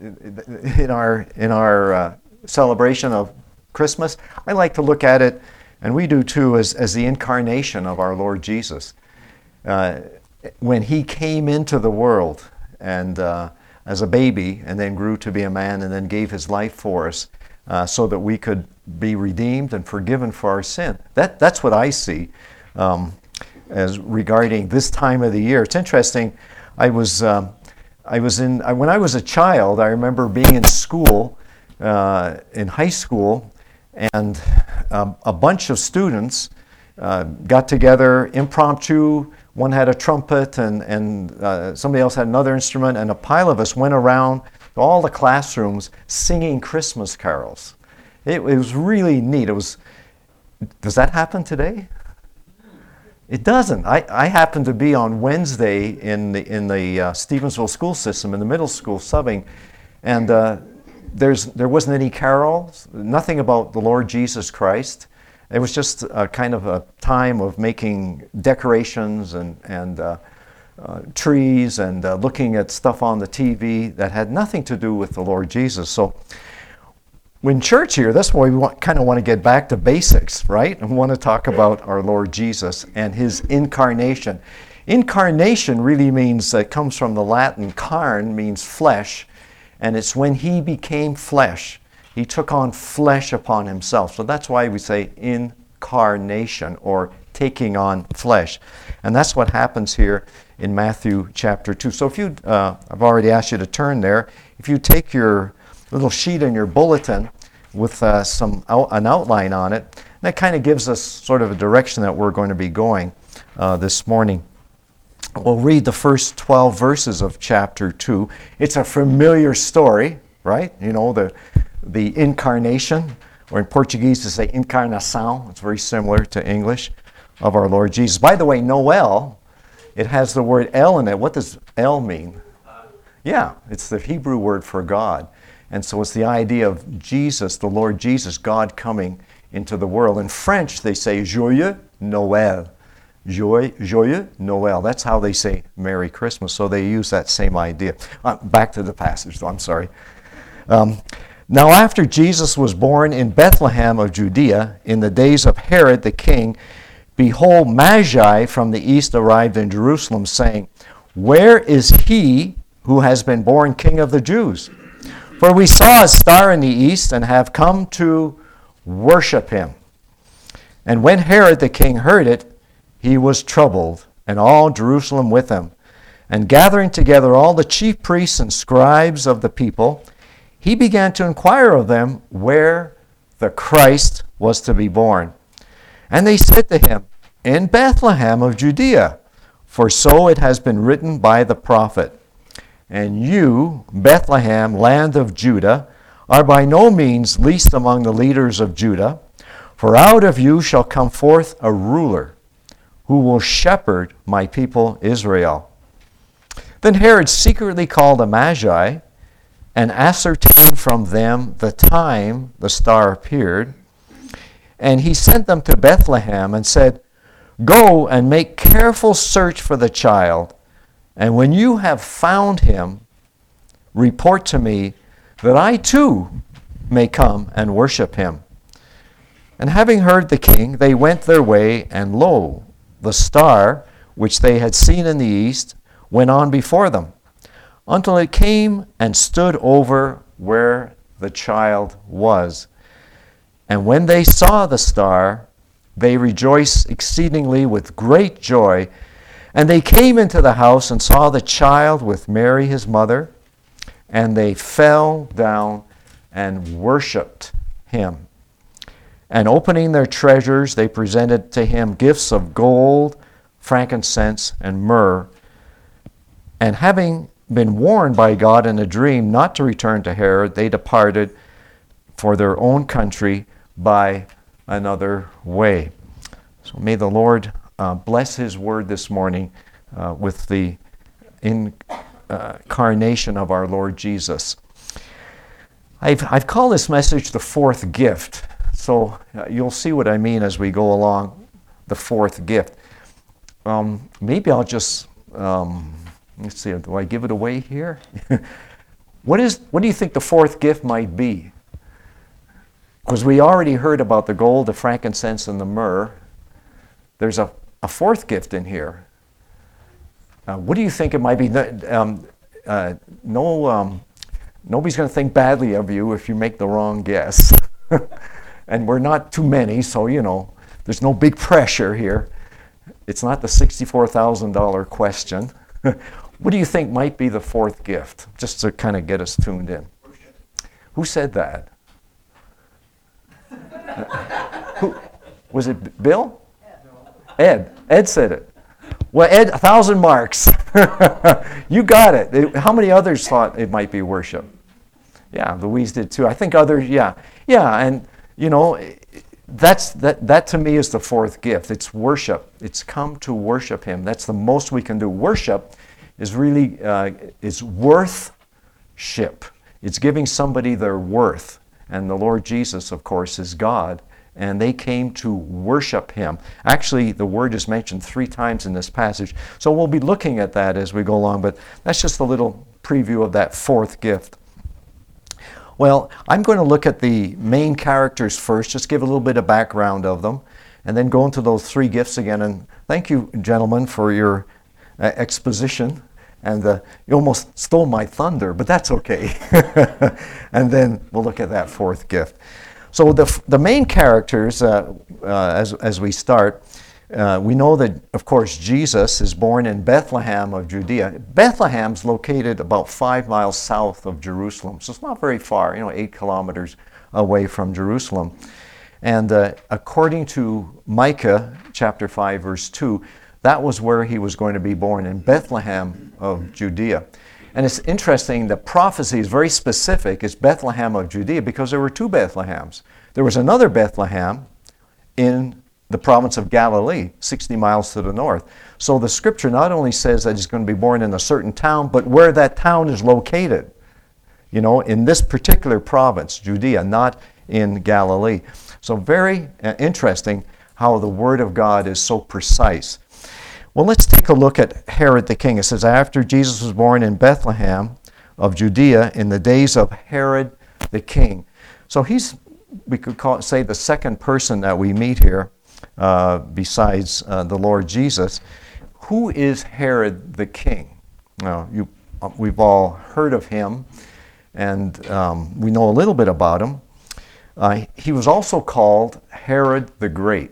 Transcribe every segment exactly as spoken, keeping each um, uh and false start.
in our in our uh, celebration of Christmas, I like to look at it, and we do too, as, as the incarnation of our Lord Jesus. Uh, when he came into the world and uh, as a baby and then grew to be a man and then gave his life for us uh, so that we could be redeemed and forgiven for our sin. That, that's what I see um, as regarding this time of the year. It's interesting. I was, um, I was in, I, when I was a child, I remember being in school, uh, in high school, and um, a bunch of students uh, got together, impromptu. One had a trumpet, and, and uh, somebody else had another instrument, and a pile of us went around to all the classrooms singing Christmas carols. It, it was really neat. It was. Does that happen today? It doesn't. I, I happened to be on Wednesday in the in the uh, Stevensville school system in the middle school subbing, and uh, there's there wasn't any carols, nothing about the Lord Jesus Christ. It was just a kind of a time of making decorations and and uh, uh, trees and uh, looking at stuff on the T V that had nothing to do with the Lord Jesus. So, when church here, that's why we want, kind of want to get back to basics, right? And want to talk about our Lord Jesus and his incarnation. Incarnation really means, it comes from the Latin carn, means flesh, and it's when he became flesh. He took on flesh upon himself. So that's why we say incarnation, or taking on flesh. And that's what happens here in Matthew chapter two. So if you, uh, I've already asked you to turn there. If you take your little sheet in your bulletin with uh, some out, an outline on it, that kind of gives us sort of a direction that we're going to be going uh, this morning. We'll read the first twelve verses of chapter two. It's a familiar story, right? You know, the the incarnation, or in Portuguese to say encarnação. It's very similar to English, of our Lord Jesus. By the way, Noel, it has the word El in it. What does El mean? Yeah, it's the Hebrew word for God. And so it's the idea of Jesus, the Lord Jesus, God coming into the world. In French, they say Joyeux Noël. Joy, Joyeux Noël. That's how they say Merry Christmas. So they use that same idea. Uh, back to the passage, though, I'm sorry. Um, Now after Jesus was born in Bethlehem of Judea, in the days of Herod the king, behold, Magi from the east arrived in Jerusalem, saying, Where is he who has been born King of the Jews? For we saw a star in the east and have come to worship him. And when Herod the king heard it, he was troubled, and all Jerusalem with him. And gathering together all the chief priests and scribes of the people, he began to inquire of them where the Christ was to be born. And they said to him, In Bethlehem of Judea, for so it has been written by the prophet. And you, Bethlehem, land of Judah, are by no means least among the leaders of Judah, for out of you shall come forth a ruler who will shepherd my people Israel. Then Herod secretly called the Magi and ascertained from them the time the star appeared. And he sent them to Bethlehem and said, Go and make careful search for the child, and when you have found him, report to me, that I too may come and worship him. And having heard the king, they went their way, and lo, the star, which they had seen in the east, went on before them, until it came and stood over where the child was. And when they saw the star, they rejoiced exceedingly with great joy. And they came into the house and saw the child with Mary his mother, and they fell down and worshipped him. And opening their treasures, they presented to him gifts of gold, frankincense, and myrrh. And having been warned by God in a dream not to return to Herod, they departed for their own country by another way. So may the Lord uh, bless his word this morning uh, with the incarnation of our Lord Jesus. I've, I've called this message the fourth gift. So uh, you'll see what I mean as we go along, the fourth gift. Um, maybe I'll just... Um, Let's see, do I give it away here? What is? What do you think the fourth gift might be? Because we already heard about the gold, the frankincense, and the myrrh. There's a, a fourth gift in here. Uh, what do you think it might be? Um, uh, no, um, nobody's going to think badly of you if you make the wrong guess. And we're not too many, so, you know, there's no big pressure here. It's not the sixty-four thousand dollars question. What do you think might be the fourth gift? Just to kind of get us tuned in. Who said that? Who? Was it Bill? Ed. Ed said it. Well, Ed, a thousand marks. You got it. How many others thought it might be worship? Yeah, Louise did too. I think others, yeah. Yeah, and, you know, that's that, that to me is the fourth gift. It's worship. It's come to worship Him. That's the most we can do. Worship is really, uh, is worthship. It's giving somebody their worth. And the Lord Jesus, of course, is God. And they came to worship Him. Actually, the word is mentioned three times in this passage. So we'll be looking at that as we go along, but that's just a little preview of that fourth gift. Well, I'm going to look at the main characters first, just give a little bit of background of them, and then go into those three gifts again. And thank you, gentlemen, for your uh, exposition. And uh, you almost stole my thunder, but that's okay. And then we'll look at that fourth gift. So the the main characters, uh, uh, as as we start, uh, we know that, of course, Jesus is born in Bethlehem of Judea. Bethlehem's located about five miles south of Jerusalem, so it's not very far, you know, eight kilometers away from Jerusalem. And uh, according to Micah chapter five, verse two, that was where he was going to be born, in Bethlehem of Judea. And it's interesting, the prophecy is very specific. It's Bethlehem of Judea because there were two Bethlehems. There was another Bethlehem in the province of Galilee, sixty miles to the north. So the scripture not only says that he's going to be born in a certain town, but where that town is located. You know, in this particular province, Judea, not in Galilee. So very uh, interesting how the Word of God is so precise. Well, let's take a look at Herod the king. It says, after Jesus was born in Bethlehem of Judea in the days of Herod the king. So he's, we could call it, say, the second person that we meet here uh, besides uh, the Lord Jesus. Who is Herod the king? Now, you, uh, we've all heard of him, and um, we know a little bit about him. Uh, he was also called Herod the Great.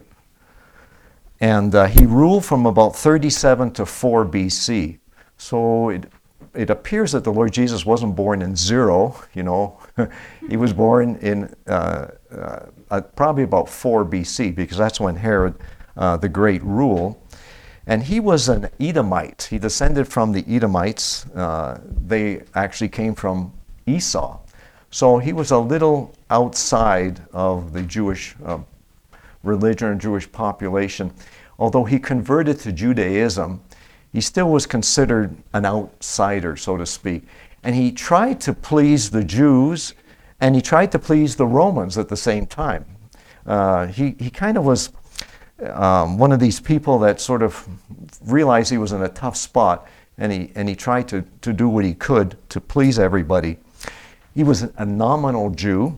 And uh, he ruled from about thirty-seven to four B C. So it, it appears that the Lord Jesus wasn't born in zero, you know. He was born in uh, uh, probably about four B C, because that's when Herod uh, the Great ruled. And he was an Edomite. He descended from the Edomites. Uh, they actually came from Esau. So he was a little outside of the Jewish uh, religion and Jewish population. Although he converted to Judaism, he still was considered an outsider, so to speak. And he tried to please the Jews, and he tried to please the Romans at the same time. Uh, he, he kind of was um, one of these people that sort of realized he was in a tough spot, and he, and he tried to, to do what he could to please everybody. He was a nominal Jew.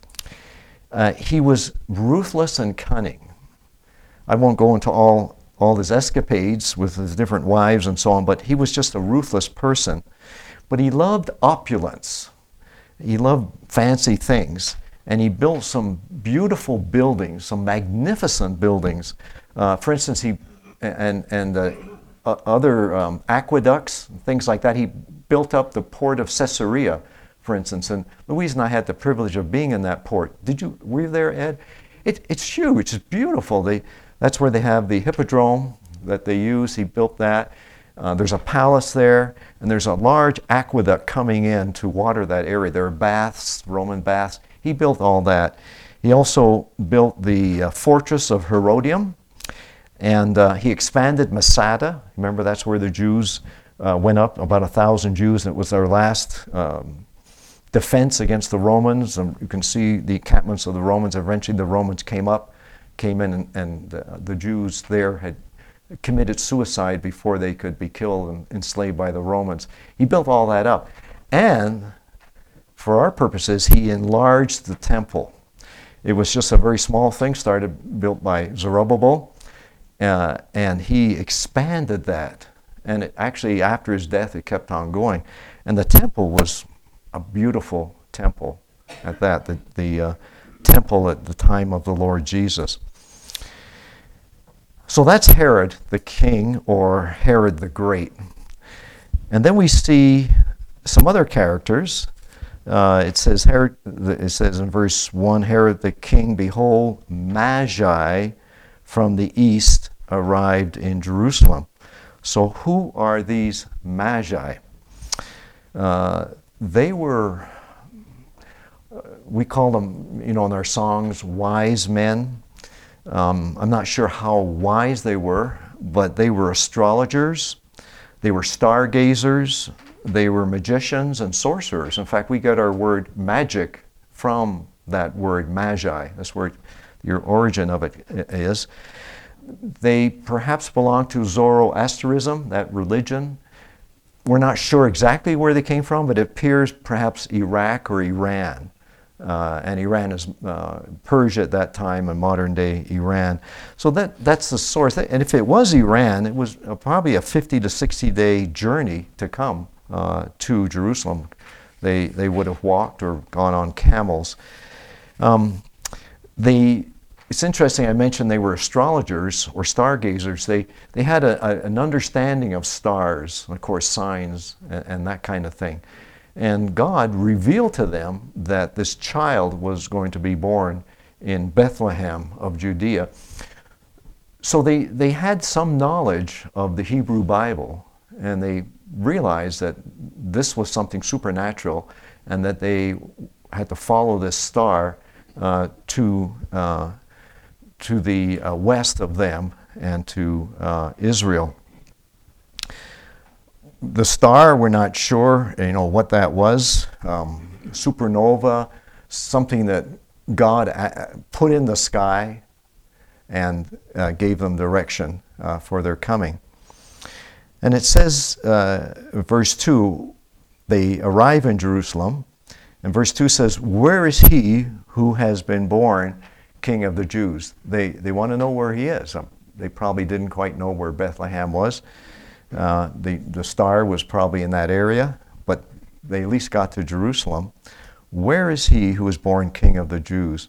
Uh, he was ruthless and cunning. I won't go into all, all his escapades with his different wives and so on, but he was just a ruthless person. But he loved opulence. He loved fancy things. And he built some beautiful buildings, some magnificent buildings. Uh, for instance, he and, and uh, uh, other um, aqueducts, things like that. He built up the port of Caesarea, for instance. And Louise and I had the privilege of being in that port. Did you, were you there, Ed? It, it's huge, it's beautiful. They, that's where they have the hippodrome that they use. He built that. Uh, there's a palace there, and there's a large aqueduct coming in to water that area. There are baths, Roman baths. He built all that. He also built the uh, fortress of Herodium, and uh, he expanded Masada. Remember, that's where the Jews uh, went up, about a thousand Jews, and it was their last um, defense against the Romans. And you can see the encampments of the Romans. Eventually the Romans came up, came in, and, and uh, the Jews there had committed suicide before they could be killed and enslaved by the Romans. He built all that up. And for our purposes, he enlarged the temple. It was just a very small thing started, built by Zerubbabel, uh, and he expanded that. And it, actually, after his death, it kept on going. And the temple was a beautiful temple at that, the, the uh, temple at the time of the Lord Jesus. So that's Herod the king, or Herod the Great. And then we see some other characters. Uh, it says Herod. It says in verse one, Herod the king, behold, Magi from the east arrived in Jerusalem. So who are these Magi? Uh, they were, uh, we call them, you know, in our songs, wise men. Um, I'm not sure how wise they were, but they were astrologers, they were stargazers, they were magicians and sorcerers. In fact, we get our word magic from that word magi. That's where your origin of it is. They perhaps belonged to Zoroastrianism, that religion. We're not sure exactly where they came from, but it appears perhaps Iraq or Iran. Uh, and Iran is uh, Persia at that time, and modern-day Iran. So that that's the source. And if it was Iran, it was uh, probably a fifty to sixty day journey to come uh, to Jerusalem. They they would have walked or gone on camels. Um, they it's interesting. I mentioned they were astrologers or stargazers. They they had a, a, an understanding of stars, of course, signs and, and that kind of thing. And God revealed to them that this child was going to be born in Bethlehem of Judea. So they, they had some knowledge of the Hebrew Bible, and they realized that this was something supernatural and that they had to follow this star uh, to, uh, to the uh, west of them and to uh, Israel. The star, we're not sure, you know, what that was. Um, supernova, something that God a- put in the sky and uh, gave them direction uh, for their coming. And it says, uh, verse two, they arrive in Jerusalem, and verse two says, where is he who has been born King of the Jews? They, they want to know where he is. Um, they probably didn't quite know where Bethlehem was. Uh, the, the star was probably in that area, but they at least got to Jerusalem. Where is he who was born King of the Jews?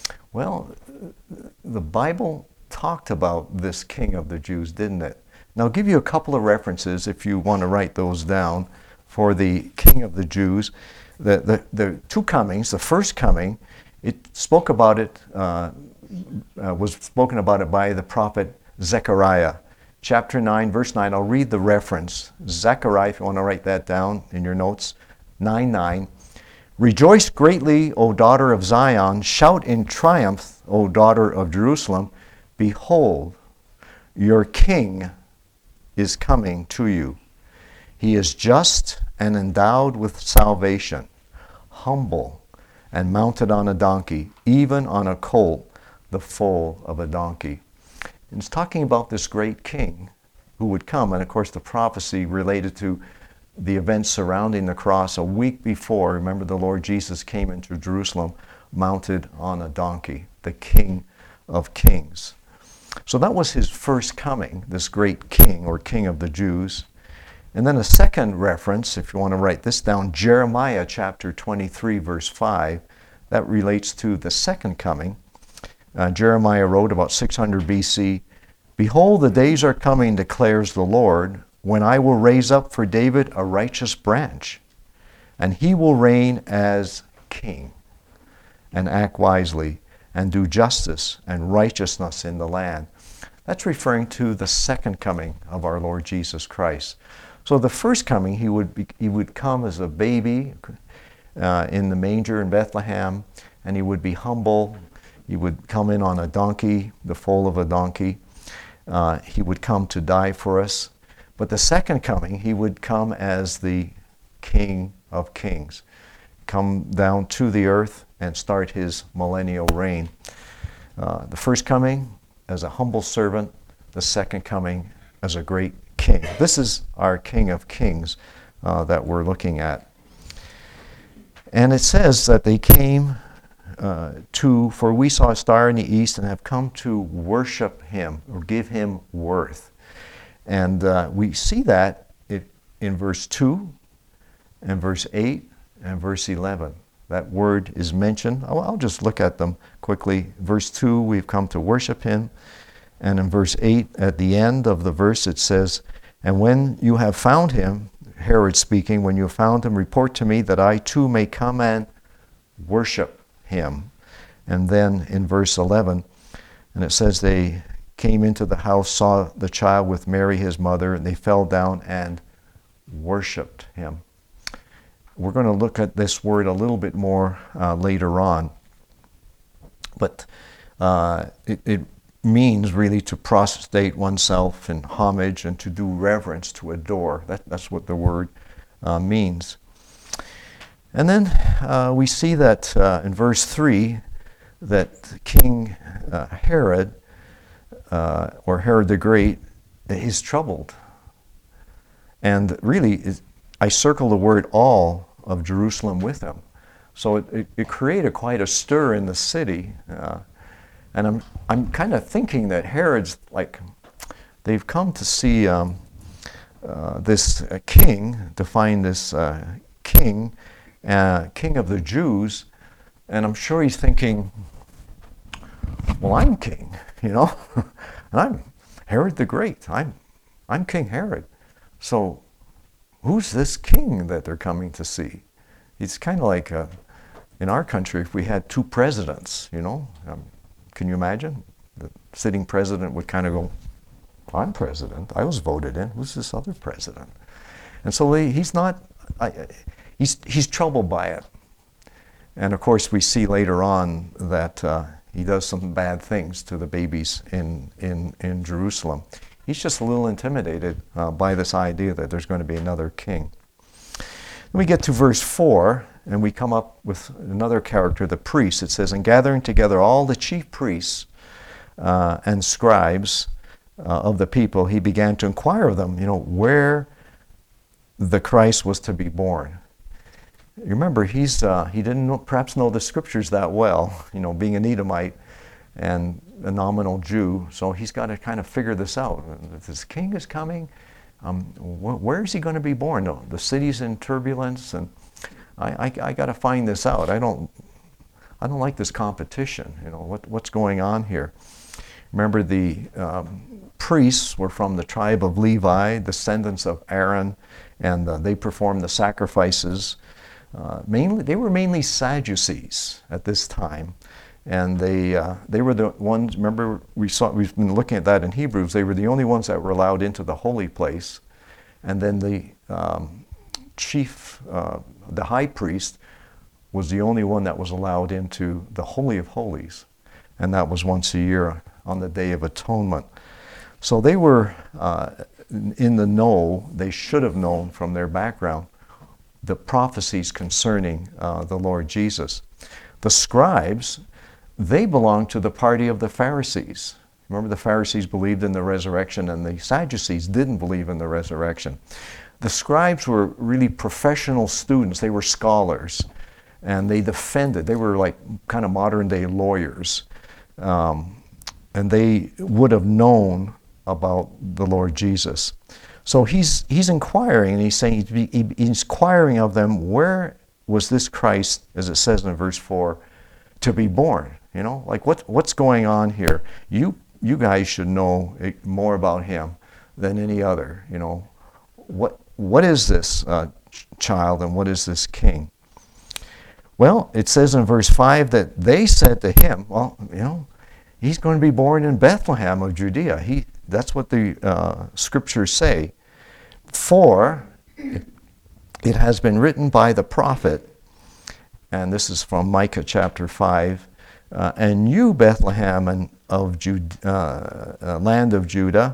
Well, the Bible talked about this King of the Jews, didn't it? Now, I'll give you a couple of references if you want to write those down for the King of the Jews. The, the, the two comings, the first coming, it spoke about it, uh, uh, was spoken about it by the prophet Zechariah. Chapter nine, verse nine, I'll read the reference. Zechariah, if you want to write that down in your notes, nine nine. Rejoice greatly, O daughter of Zion. Shout in triumph, O daughter of Jerusalem. Behold, your king is coming to you. He is just and endowed with salvation, humble and mounted on a donkey, even on a colt, the foal of a donkey. And it's talking about this great king who would come. And of course, the prophecy related to the events surrounding the cross a week before. Remember, the Lord Jesus came into Jerusalem mounted on a donkey, the King of Kings. So that was his first coming, this great king or King of the Jews. And then a second reference, if you want to write this down, Jeremiah chapter twenty-three, verse five. That relates to the second coming. Uh, Jeremiah wrote about six hundred B C, behold, the days are coming, declares the Lord, when I will raise up for David a righteous branch, and he will reign as king, and act wisely, and do justice and righteousness in the land. That's referring to the second coming of our Lord Jesus Christ. So the first coming, he would be, he would come as a baby uh, in the manger in Bethlehem, and he would be humble. He would come in on a donkey, the foal of a donkey. Uh, he would come to die for us. But the second coming, he would come as the King of Kings, come down to the earth and start his millennial reign. Uh, the first coming as a humble servant, the second coming as a great king. This is our King of Kings uh, that we're looking at. And it says that they came uh, to, for we saw a star in the east and have come to worship him or give him worth. And uh, we see that it, in verse two and verse eight and verse eleven. That word is mentioned. I'll, I'll just look at them quickly. Verse two, we've come to worship him. And in verse eight, at the end of the verse, it says, and when you have found him, Herod speaking, when you have found him, report to me that I too may come and worship him. And then in verse eleven, and it says they came into the house, saw the child with Mary his mother, and they fell down and worshiped him. We're going to look at this word a little bit more uh, later on. But uh, it, it means really to prostrate oneself in homage and to do reverence, to adore. That, that's what the word uh, means. And then uh, we see that uh, in verse three that King uh, Herod, uh, or Herod the Great, is troubled. And really, I circle the word all of Jerusalem with him. So it, it, it created quite a stir in the city. Uh, and I'm I'm kind of thinking that Herod's like, they've come to see um, uh, this uh, king, to find this uh, king, uh, king of the Jews, and I'm sure he's thinking, well, I'm king, you know, and I'm Herod the Great. I'm I'm King Herod. So who's this king that they're coming to see? It's kind of like uh, in our country, if we had two presidents, you know, um, can you imagine? The sitting president would kind of go, I'm president. I was voted in. Who's this other president? And so he, he's not, I, he's, he's troubled by it. And of course, we see later on that uh, he does some bad things to the babies in, in, in Jerusalem. He's just a little intimidated uh, by this idea that there's going to be another king. Then we get to verse four, and we come up with another character, the priest. It says, and gathering together all the chief priests uh, and scribes uh, of the people, he began to inquire of them, you know, where the Christ was to be born. You remember, he's uh, he didn't know, perhaps know the scriptures that well, you know, being an Edomite and a nominal Jew, so he's got to kind of figure this out. If this king is coming, um, wh- where is he going to be born? No, the city's in turbulence, and I, I, I got to find this out. I don't, I don't like this competition. You know, what, what's going on here? Remember, the um, priests were from the tribe of Levi, descendants of Aaron, and uh, they performed the sacrifices. Uh, mainly, they were mainly Sadducees at this time. And they uh, they were the ones, remember, we saw, we've been looking at that in Hebrews, they were the only ones that were allowed into the holy place. And then the um, chief, uh, the high priest, was the only one that was allowed into the Holy of Holies. And that was once a year on the Day of Atonement. So they were uh, in the know. They should have known from their background the prophecies concerning uh, the Lord Jesus. The scribes, they belonged to the party of the Pharisees. Remember, the Pharisees believed in the resurrection and the Sadducees didn't believe in the resurrection. The scribes were really professional students. They were scholars, and they defended. They were like kind of modern day lawyers. Um, and they would have known about the Lord Jesus. So he's he's inquiring, and he's saying, he's inquiring of them, where was this Christ, as it says in verse four, to be born? You know, like what what's going on here? You you guys should know more about him than any other. You know, what what is this uh, child, and what is this king? Well, it says in verse five that they said to him, well, you know, he's going to be born in Bethlehem of Judea. He that's what the uh, scriptures say. For it, it has been written by the prophet, and this is from Micah chapter five. Uh, and you, Bethlehem and of Jude, uh, uh, land of Judah,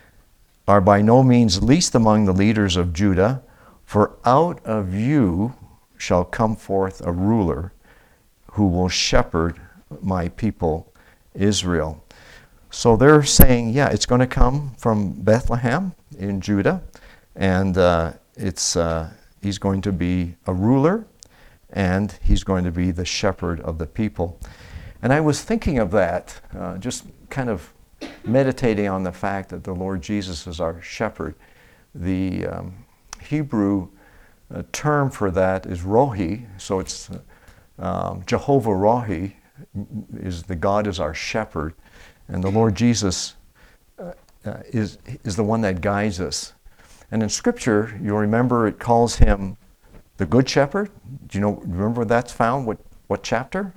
are by no means least among the leaders of Judah, for out of you shall come forth a ruler who will shepherd my people Israel. So they're saying, yeah, it's going to come from Bethlehem in Judah, and uh, it's uh, he's going to be a ruler, and he's going to be the shepherd of the people. And I was thinking of that, uh, just kind of meditating on the fact that the Lord Jesus is our shepherd. The um, Hebrew uh, term for that is Rohi, so it's um, Jehovah Rohi, is the God is our shepherd, and the Lord Jesus uh, uh, is is the one that guides us. And in Scripture, you'll remember it calls him the Good Shepherd. Do you know? Remember where that's found? What what chapter?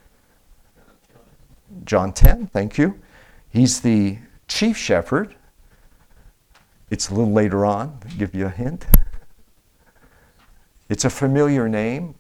John ten. Thank you. He's the chief shepherd. It's a little later on. I'll give you a hint. It's a familiar name.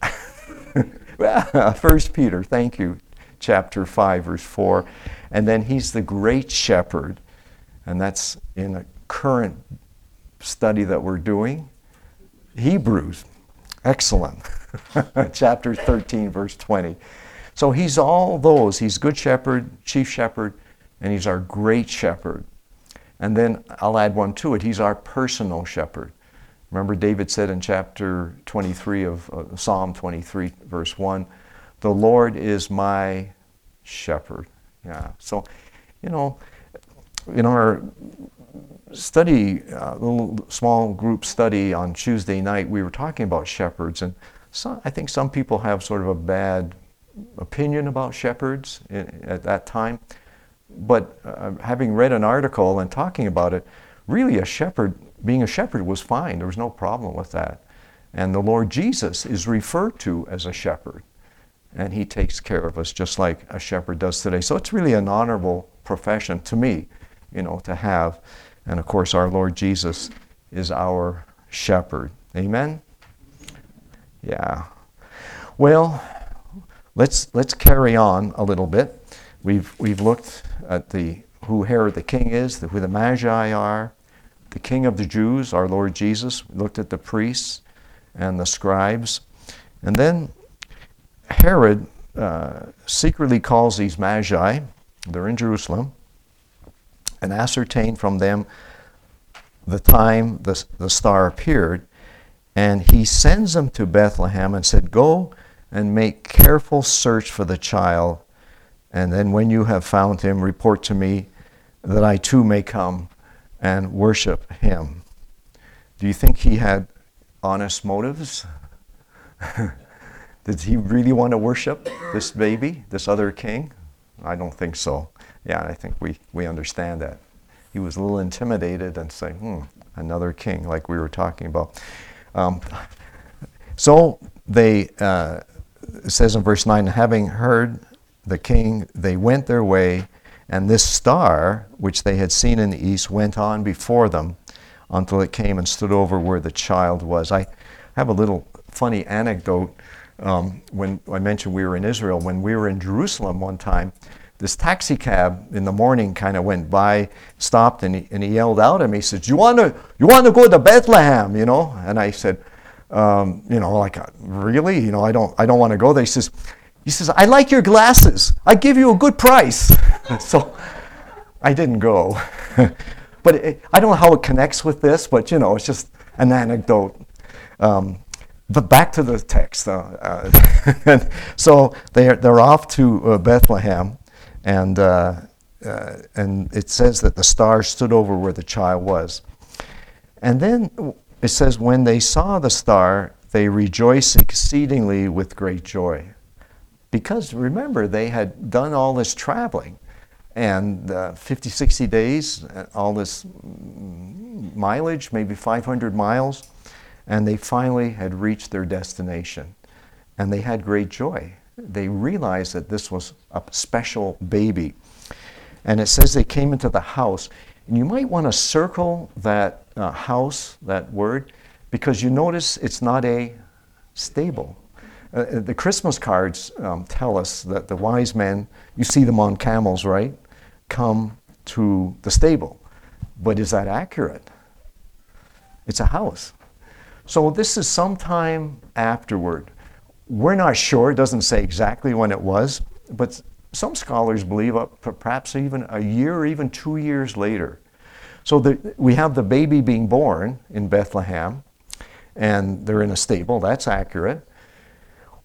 First Peter. Thank you. Chapter five, verse four. And then he's the great shepherd. And that's in a current study that we're doing. Hebrews. Excellent. Chapter thirteen, verse twenty. So he's all those. He's good shepherd, chief shepherd, and he's our great shepherd. And then I'll add one to it. He's our personal shepherd. Remember David said in chapter twenty-three of uh, Psalm twenty-three, verse one, the Lord is my shepherd. Yeah. So, you know, in our study, uh, little small group study on Tuesday night, we were talking about shepherds, and some, I think some people have sort of a bad opinion about shepherds in, at that time. But uh, having read an article and talking about it, really a shepherd, being a shepherd was fine. There was no problem with that. And the Lord Jesus is referred to as a shepherd. And he takes care of us just like a shepherd does today. So it's really an honorable profession to me, you know, to have. And of course, our Lord Jesus is our shepherd. Amen? Yeah. Well, let's let's carry on a little bit. We've we've looked at the who Herod the king is, the, who the Magi are, the King of the Jews, our Lord Jesus. We looked at the priests and the scribes. And then Herod uh, secretly calls these Magi, they're in Jerusalem, and ascertained from them the time the, the star appeared. And he sends them to Bethlehem and said, go and make careful search for the child. And then when you have found him, report to me that I too may come and worship him. Do you think he had honest motives? Did he really want to worship this baby, this other king? I don't think so. Yeah, I think we, we understand that. He was a little intimidated and saying, hmm, another king, like we were talking about. Um, so they, uh, it says in verse nine, having heard the king, they went their way, and this star, which they had seen in the east, went on before them until it came and stood over where the child was. I have a little funny anecdote. Um, when I mentioned we were in Israel, when we were in Jerusalem one time, this taxi cab in the morning kind of went by, stopped, and he, and he yelled out at me. He said, "You want to, you want to go to Bethlehem?" You know, and I said, um, "You know, like really? You know, I don't, I don't want to go there." He says, "He says I like your glasses. I give you a good price." So I didn't go, but it, I don't know how it connects with this. But you know, it's just an anecdote. Um, But back to the text. Uh, uh, so they're they're off to uh, Bethlehem, and uh, uh, and it says that the star stood over where the child was, and then it says when they saw the star, they rejoiced exceedingly with great joy, because remember they had done all this traveling, and uh, fifty, sixty days, all this mileage, maybe five hundred miles. And they finally had reached their destination. And they had great joy. They realized that this was a special baby. And it says they came into the house. And you might want to circle that uh, house, that word, because you notice it's not a stable. Uh, the Christmas cards um, tell us that the wise men, you see them on camels, right, come to the stable. But is that accurate? It's a house. So this is sometime afterward. We're not sure, it doesn't say exactly when it was, but some scholars believe up perhaps even a year or even two years later. So the, we have the baby being born in Bethlehem, and they're in a stable, that's accurate.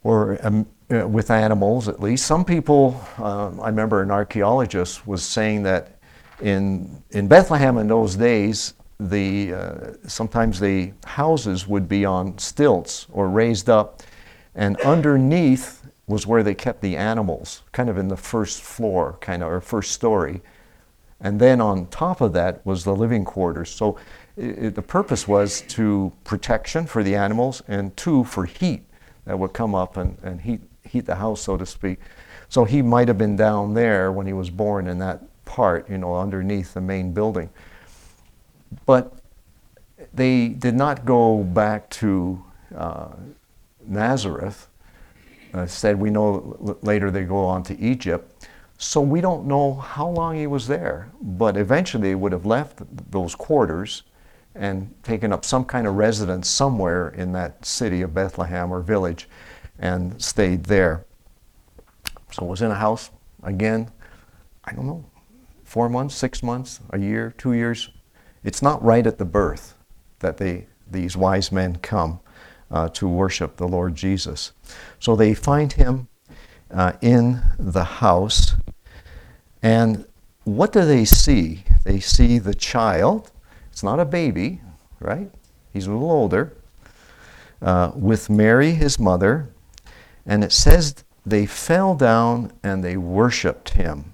or um, uh, with animals at least. Some people, um, I remember an archaeologist was saying that in in Bethlehem in those days, the uh, sometimes the houses would be on stilts or raised up, and underneath was where they kept the animals, kind of in the first floor, kind of, or first story. And then on top of that was the living quarters. So it, the purpose was to protection for the animals, and two, for heat that would come up and, and heat, heat the house, so to speak. So he might have been down there when he was born in that part, you know, underneath the main building. But they did not go back to uh, Nazareth. Instead, we know l- later they go on to Egypt. So we don't know how long he was there. But eventually he would have left those quarters and taken up some kind of residence somewhere in that city of Bethlehem or village and stayed there. So was in a house, again, I don't know, four months, six months, a year, two years. It's not right at the birth that they these wise men come uh, to worship the Lord Jesus. So they find him uh, in the house. And what do they see? They see the child. It's not a baby, right? He's a little older. Uh, with Mary, his mother. And it says they fell down and they worshiped him.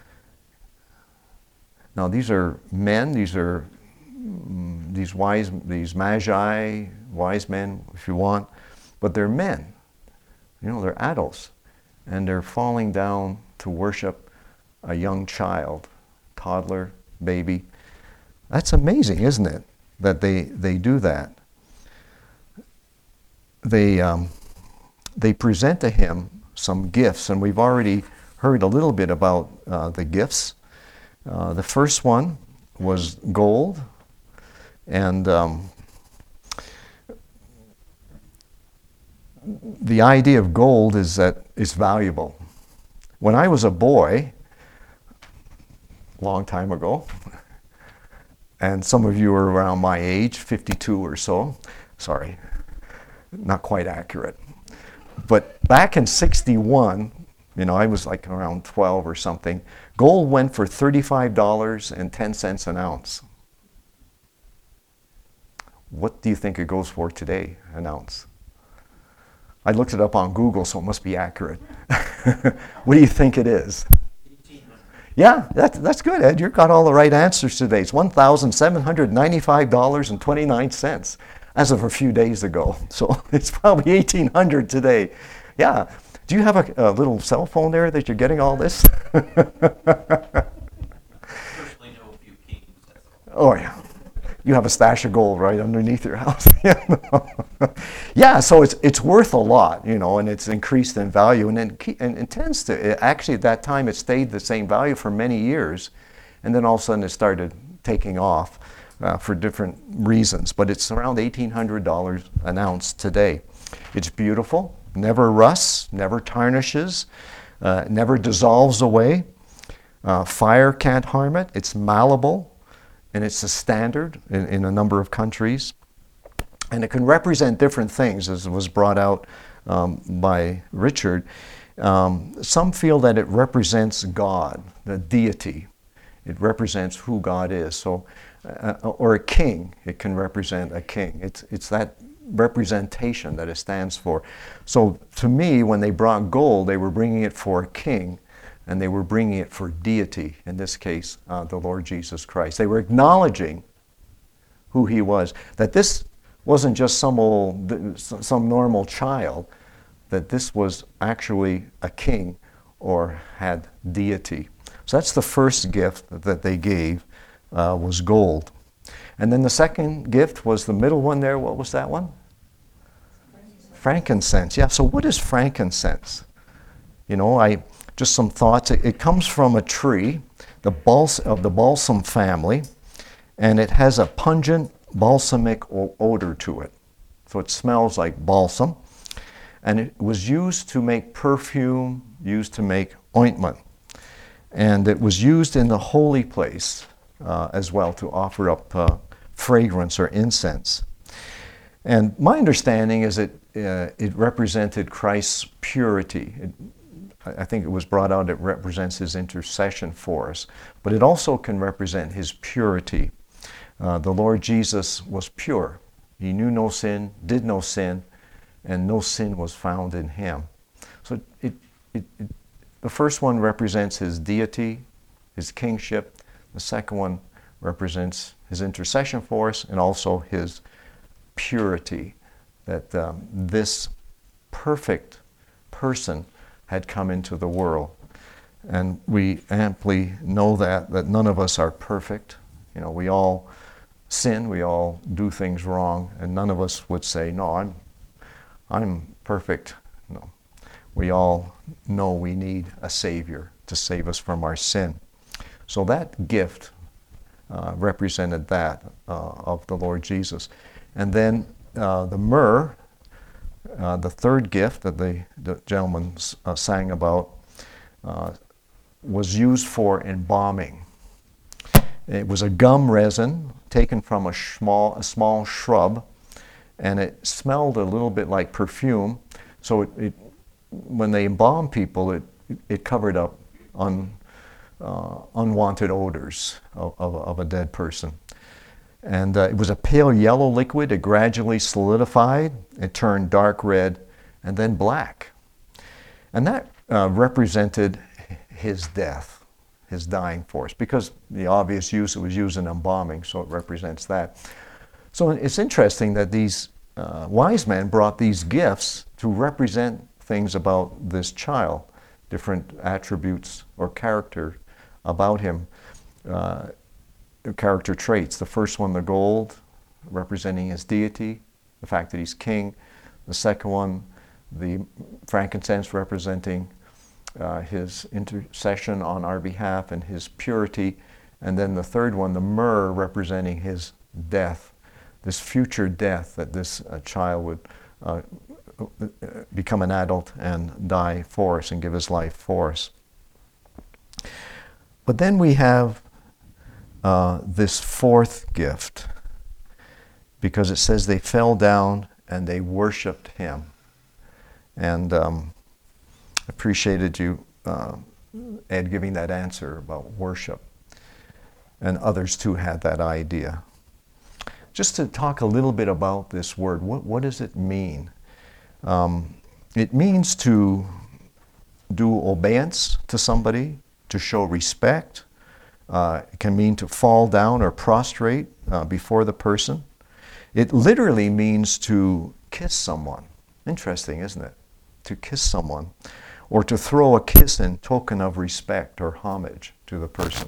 Now these are men, these are mm, these wise, these magi, wise men, if you want, but they're men. You know, they're adults, and they're falling down to worship a young child, toddler, baby. That's amazing, isn't it? That they they do that. They um, they present to him some gifts, and we've already heard a little bit about uh, the gifts. Uh, the first one was gold, and um, the idea of gold is that it's valuable. When I was a boy, a long time ago, and some of you are around my age, fifty-two or so, sorry, not quite accurate, but back in sixty-one, you know, I was like around twelve or something. Gold went for thirty-five dollars and ten cents an ounce. What do you think it goes for today, an ounce? I looked it up on Google, so it must be accurate. What do you think it is? Yeah, that's, that's good, Ed. You've got all the right answers today. It's one thousand seven hundred ninety-five dollars and twenty-nine cents as of a few days ago. So it's probably eighteen hundred dollars today. Yeah. Do you have a, a little cell phone there that you're getting all this? Oh, yeah. You have a stash of gold right underneath your house. Yeah, so it's it's worth a lot, you know, and it's increased in value, and it, and it tends to. It, actually, at that time, it stayed the same value for many years, and then all of a sudden it started taking off uh, for different reasons. But it's around eighteen hundred dollars an ounce today. It's beautiful. Never rusts, never tarnishes, uh, never dissolves away. Uh, fire can't harm it. It's malleable, and it's a standard in, in a number of countries. And it can represent different things, as was brought out um, by Richard. Um, some feel that it represents God, the deity. It represents who God is. So, uh, or a king. It can represent a king. It's it's that representation that it stands for. So to me, when they brought gold, they were bringing it for a king, and they were bringing it for deity, in this case, uh, the Lord Jesus Christ. They were acknowledging who he was, that this wasn't just some old, some normal child, that this was actually a king or had deity. So that's the first gift that they gave, uh, was gold. And then the second gift was the middle one there. What was that one? Frankincense. Yeah, so what is frankincense? You know, I just some thoughts. It, it comes from a tree, the bals- of the balsam family, and it has a pungent balsamic o- odor to it. So it smells like balsam. And it was used to make perfume, used to make ointment. And it was used in the holy place uh, as well to offer up uh, fragrance or incense. And my understanding is that uh, it represented Christ's purity. It, I think it was brought out, it represents his intercession for us, but it also can represent his purity. Uh, the Lord Jesus was pure. He knew no sin, did no sin, and no sin was found in him. So it, it, it, the first one represents his deity, his kingship. The second one represents his intercession for us and also his purity, that um, this perfect person had come into the world. And we amply know that, that none of us are perfect. You know, we all sin, we all do things wrong, and none of us would say, no, I'm, I'm perfect. No. We all know we need a Savior to save us from our sin. So that gift uh, represented that uh, of the Lord Jesus. And then uh, the myrrh, Uh, the third gift that the, the gentleman uh, sang about uh, was used for embalming. It was a gum resin taken from a small, a small shrub, and it smelled a little bit like perfume. So it, it, when they embalmed people, it, it covered up un, uh, unwanted odors of, of, of a dead person. And uh, it was a pale yellow liquid. It gradually solidified. It turned dark red and then black. And that uh, represented his death, his dying force, because the obvious use, it was used in embalming, so it represents that. So it's interesting that these uh, wise men brought these gifts to represent things about this child, different attributes or character about him. Uh, character traits. The first one, the gold, representing his deity, the fact that he's king. The second one, the frankincense, representing uh, his intercession on our behalf and his purity. And then the third one, the myrrh, representing his death, this future death, that this uh, child would uh, become an adult and die for us and give his life for us. But then we have Uh, this fourth gift, because it says they fell down and they worshipped him. And um, appreciated you, uh, Ed, giving that answer about worship. And others too had that idea. Just to talk a little bit about this word, what, what does it mean? Um, it means to do obeisance to somebody, to show respect. Uh, it can mean to fall down or prostrate uh, before the person. It literally means to kiss someone. Interesting, isn't it? To kiss someone. Or to throw a kiss in token of respect or homage to the person.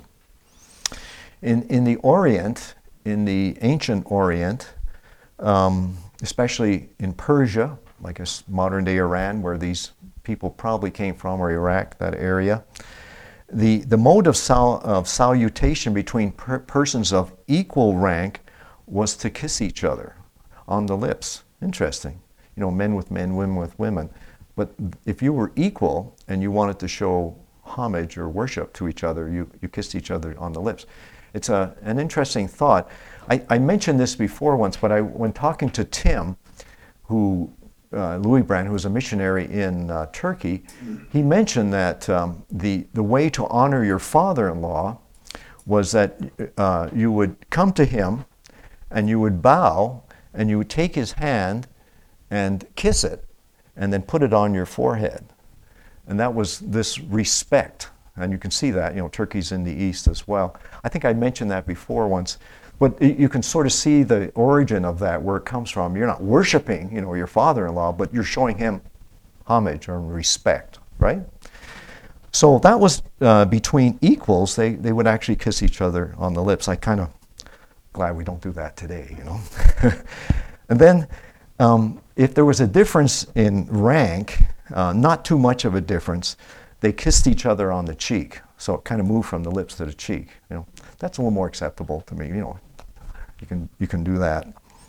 In, in the Orient, in the ancient Orient, um, especially in Persia, like a modern-day Iran, where these people probably came from, or Iraq, that area, The, the mode of, sal, of salutation between per, persons of equal rank was to kiss each other on the lips. Interesting. You know, men with men, women with women. But if you were equal and you wanted to show homage or worship to each other, you, you kissed each other on the lips. It's a, an interesting thought. I, I mentioned this before once, but I, when talking to Tim, who Uh, Louis Brand, who was a missionary in uh, Turkey, he mentioned that um, the, the way to honor your father-in-law was that uh, you would come to him and you would bow and you would take his hand and kiss it and then put it on your forehead. And that was this respect. And you can see that, you know, Turkey's in the east as well. I think I mentioned that before once. But you can sort of see the origin of that, where it comes from. You're not worshiping, you know, your father-in-law, but you're showing him homage or respect, right? So that was uh, between equals. They they would actually kiss each other on the lips. I kind of glad we don't do that today, you know. And then, um, if there was a difference in rank, uh, not too much of a difference, they kissed each other on the cheek. So it kind of moved from the lips to the cheek, you know. That's a little more acceptable to me, you know. You can you can do that.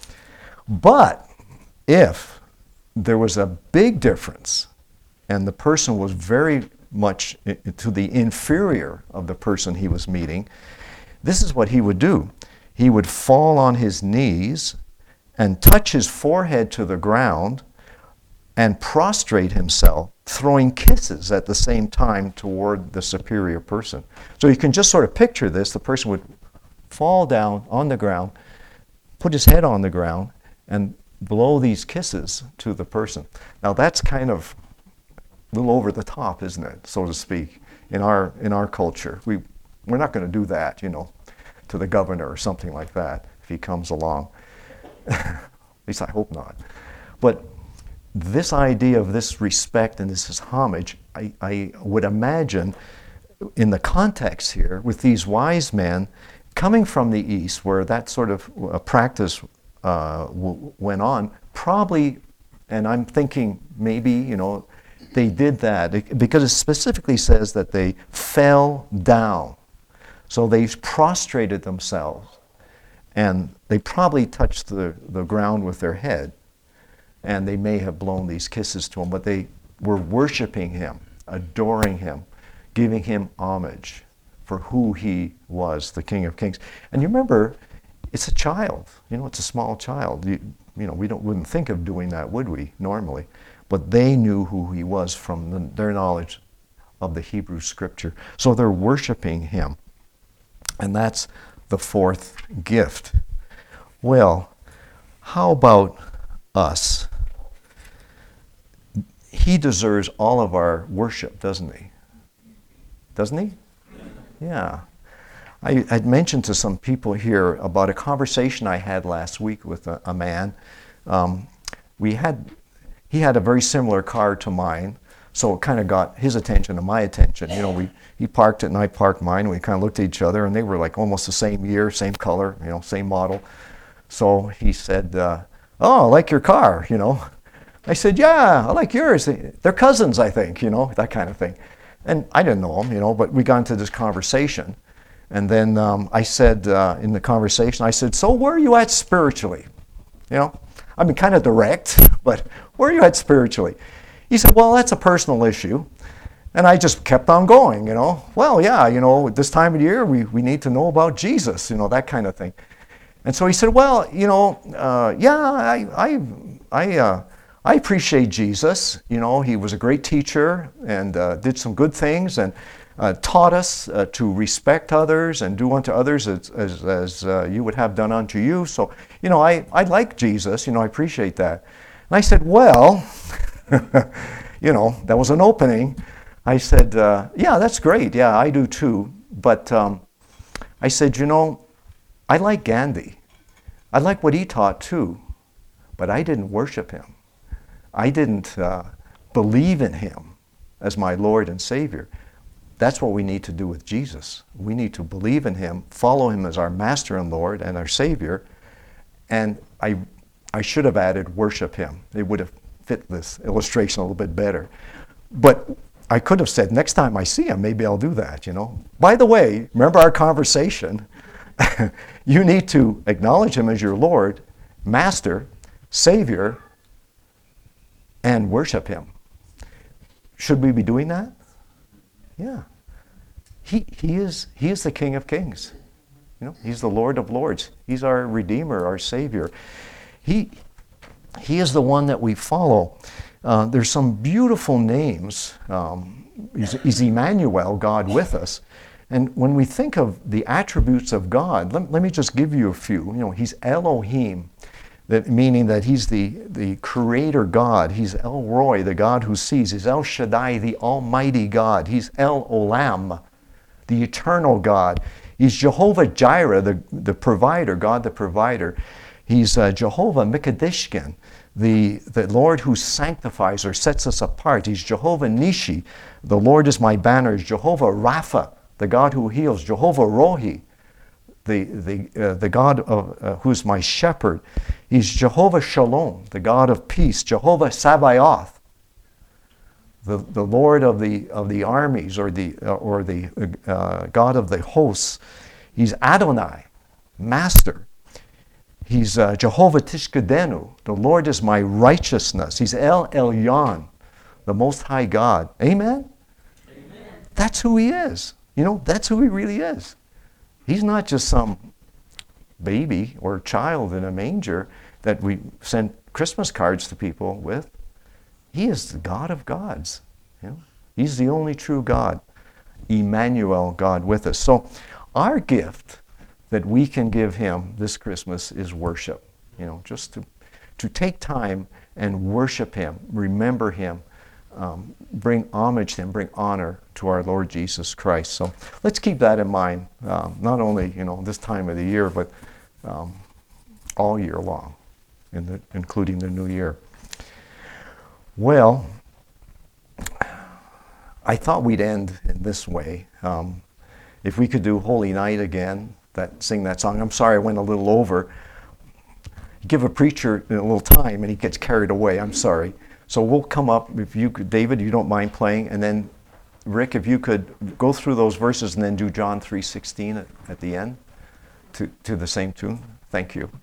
But if there was a big difference and the person was very much to the inferior of the person he was meeting, this is what he would do. He would fall on his knees and touch his forehead to the ground and prostrate himself, throwing kisses at the same time toward the superior person. So you can just sort of picture this. The person would fall down on the ground, put his head on the ground, and blow these kisses to the person. Now that's kind of a little over the top, isn't it, so to speak, in our in our culture. We, we're not going to do that, you know, to the governor or something like that if he comes along. At least I hope not. But this idea of this respect and this is homage, I, I would imagine in the context here with these wise men coming from the East where that sort of uh, practice uh, w- went on, probably, and I'm thinking maybe, you know, they did that because it specifically says that they fell down. So they prostrated themselves and they probably touched the, the ground with their head. And they may have blown these kisses to him, but they were worshiping him, adoring him, giving him homage for who he was, the King of Kings. And you remember, it's a child. You know, it's a small child. You, you know, we don't wouldn't think of doing that, would we, normally? But they knew who he was from the, their knowledge of the Hebrew Scripture. So they're worshiping him. And that's the fourth gift. Well, how about us? He deserves all of our worship, doesn't he? Doesn't he? Yeah. I I'd mentioned to some people here about a conversation I had last week with a, a man. Um, we had, he had a very similar car to mine, so it kind of got his attention and my attention. You know, we he parked it and I parked mine, and we kind of looked at each other, and they were like almost the same year, same color, you know, same model. So he said, uh, "Oh, I like your car," you know. I said, "Yeah, I like yours. They're cousins, I think," you know, that kind of thing. And I didn't know him, you know, but we got into this conversation. And then um, I said uh, in the conversation, I said, "So where are you at spiritually?" You know, I mean, kind of direct, but where are you at spiritually? He said, "Well, that's a personal issue." And I just kept on going, you know. Well, yeah, you know, at this time of year, we, we need to know about Jesus, you know, that kind of thing. And so he said, "Well, you know, uh, yeah, I, I, I, uh, I appreciate Jesus. You know, he was a great teacher and uh, did some good things and uh, taught us uh, to respect others and do unto others as, as, as uh, you would have done unto you. So, you know, I, I like Jesus. You know, I appreciate that." And I said, "Well," you know, that was an opening. I said, uh, "Yeah, that's great. Yeah, I do too. But um, I said, you know, I like Gandhi. I like what he taught too, but I didn't worship him. I didn't uh, believe in him as my Lord and Savior." That's what we need to do with Jesus. We need to believe in him, follow him as our Master and Lord and our Savior, and I, I should have added worship him. It would have fit this illustration a little bit better. But I could have said, next time I see him, maybe I'll do that, you know. By the way, remember our conversation? You need to acknowledge him as your Lord, Master, Savior, and worship him. Should we be doing that? Yeah. He he is he is the King of Kings. You know, he's the Lord of Lords. He's our Redeemer, our Savior. He he is the one that we follow. Uh, there's some beautiful names. Um, he's, he's Emmanuel, God with us. And when we think of the attributes of God, let, let me just give you a few. You know, he's Elohim, that meaning that he's the, the creator God. He's El Roi, the God who sees. He's El Shaddai, the almighty God. He's El Olam, the eternal God. He's Jehovah Jireh, the, the provider, God the provider. He's uh, Jehovah Mikadishkin, the, the Lord who sanctifies or sets us apart. He's Jehovah Nishi, the Lord is my banner. He's Jehovah Rapha, the God who heals. Jehovah Rohi, the, the, uh, the God of, uh, who's my shepherd. He's Jehovah Shalom, the God of peace. Jehovah Sabaoth, the, the Lord of the, of the armies, or the, uh, or the uh, God of the hosts. He's Adonai, Master. He's uh, Jehovah Tishkadenu, the Lord is my righteousness. He's El Elyon, the Most High God. Amen? Amen? That's who he is. You know, that's who he really is. He's not just some baby or child in a manger. that we send Christmas cards to people with, he is the God of gods. You know? He's the only true God. Emmanuel, God with us. So our gift that we can give him this Christmas is worship. You know, just to, to take time and worship him, remember him, um, bring homage to him, bring honor to our Lord Jesus Christ. So let's keep that in mind, um, not only, you know, this time of the year, but um, all year long, in the, including the new year. Well, I thought we'd end in this way. Um, if we could do Holy Night again, that sing that song. I'm sorry I went a little over. Give a preacher a little time and he gets carried away. I'm sorry. So we'll come up, if you could, David, you don't mind playing, and then Rick, if you could go through those verses and then do John three sixteen at, at the end to, to the same tune. Thank you.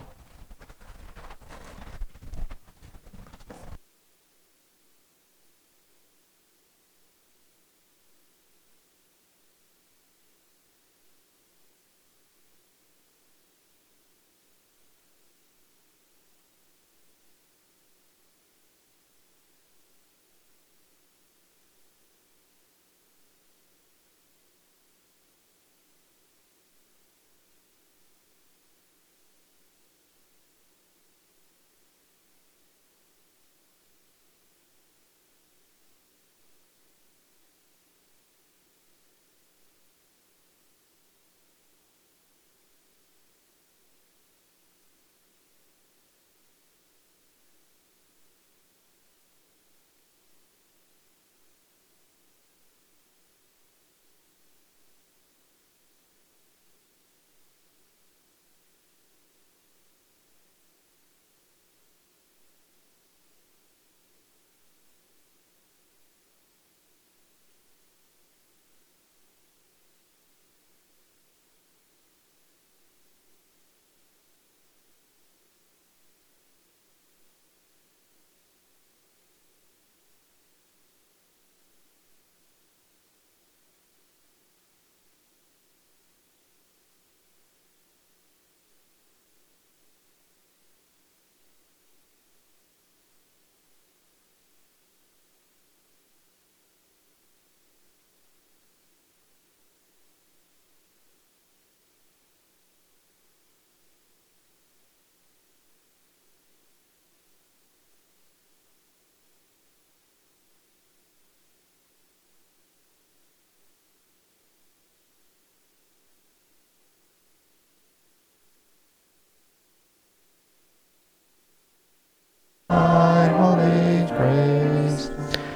Thy holy grace,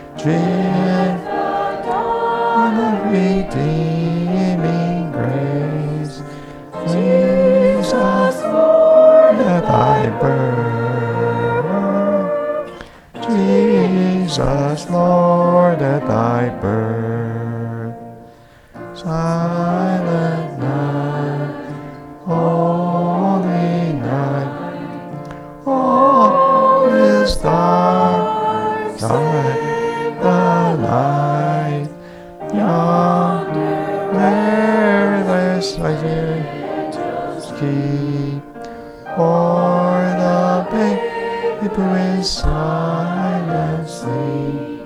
dream on the redeeming grace, Jesus, Lord, at thy birth, Jesus, Lord, at thy birth, silent night, holy night, all is dark, dark the light, yonder where the angels keep, o'er the babe who is silent sleep.